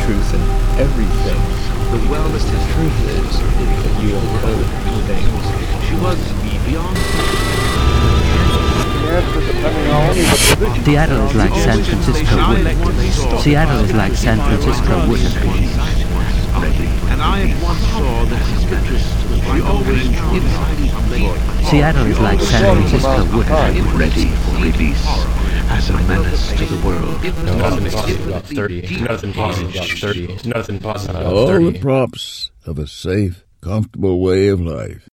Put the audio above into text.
truth in everything. The wellness The truth is that you have heard things. She was beyond. Seattle is like San Francisco would. Seattle is like San Francisco would have been. And I at once saw the suspicious she always inside. Seattle is like San Francisco would have been. Ready for release as a menace to the world. Nothing positive about 30. Nothing positive about 30. Nothing positive about 30. All the props of a safe, comfortable way of life.